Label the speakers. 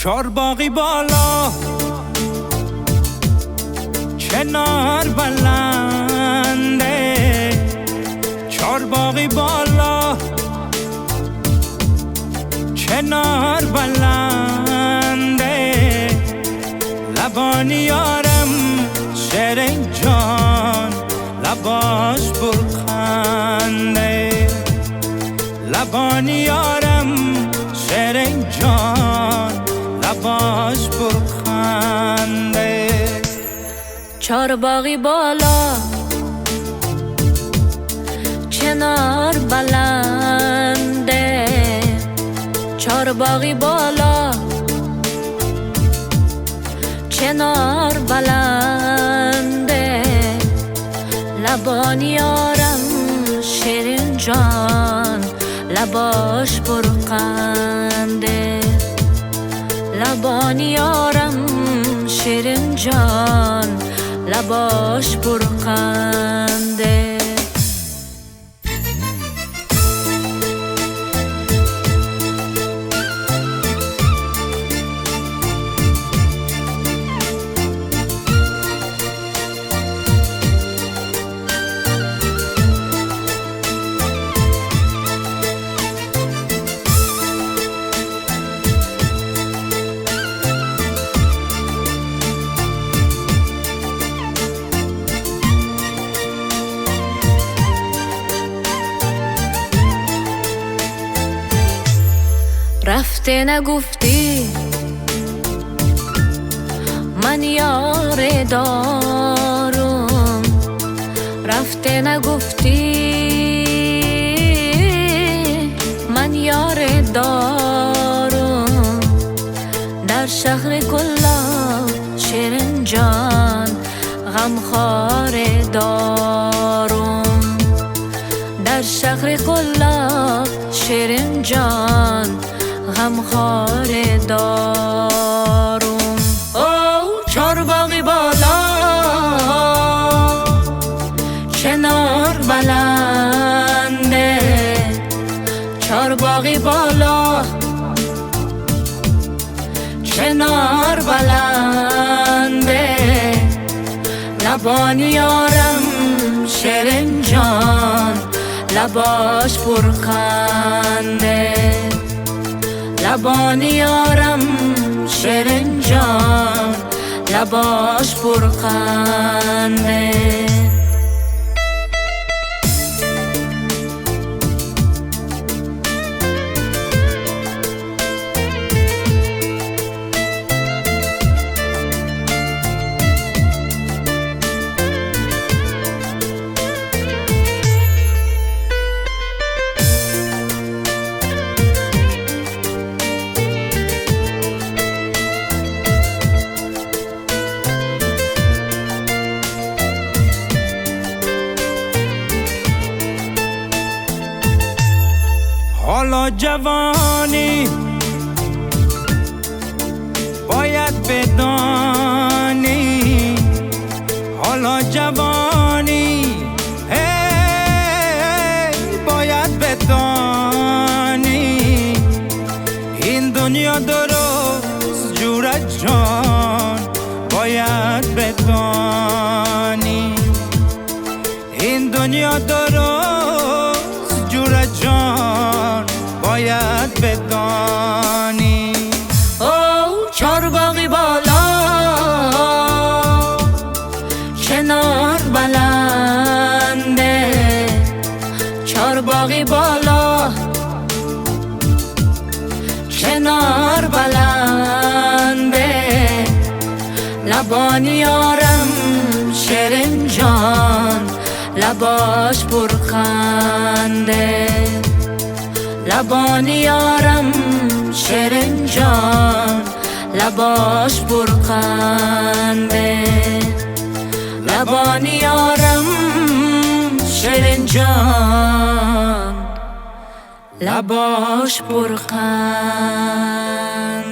Speaker 1: چارباغی بالا، کنار بلنده. چارباغی بالا، کنار بلنده. لبانی یارم شیرین جان، لباش برخنده. لبانی یارم شیرین جان، لباش برخنده.
Speaker 2: چارباغی بالا، کنار بلنده. چارباغی بالا، کنار بلنده. لبانی یارم شیرین جان، لباش برقنده. لبانی یارم شیرین جان، لباش برقنده. رفته نگفتی من یار دارم. رفته نگفتی من یار دارم. در شهر گلاب شیرین جان، غمخوار دارم. در شهر گلاب شیرین جان، غمخوار دارم. چارباغی بالا، کنار بلنده. چارباغی بالا، کنار بلنده. لبانی یارم شیرین جان، لباش پرخنده. لبانی یارم شیرین جان، لباش پرخنده.
Speaker 1: حالا جوانی باید بدانی. حالا جوانی باید بدانی. این دنیا درست جوره جان، باید بدانی. این دنیا درست جوره جان، باید بدانی.
Speaker 2: چارباغی بالا، کنار بلنده. چارباغی بالا، کنار بلنده. لبانی یارم شیرین جان، لباش پرخنده. لبانی یارم شیرین جان، لباش پرخنده. لبانی یارم شیرین جان، لباش پرخنده.